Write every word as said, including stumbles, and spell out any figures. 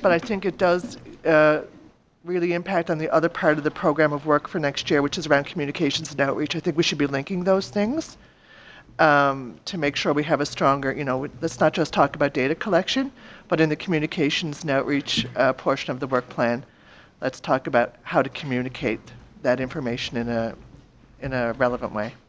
but I think it does uh, really impact on the other part of the program of work for next year, which is around communications and outreach. I think we should be linking those things um, to make sure we have a stronger, you know, let's not just talk about data collection, but in the communications and outreach uh, portion of the work plan, let's talk about how to communicate that information in a in a relevant way.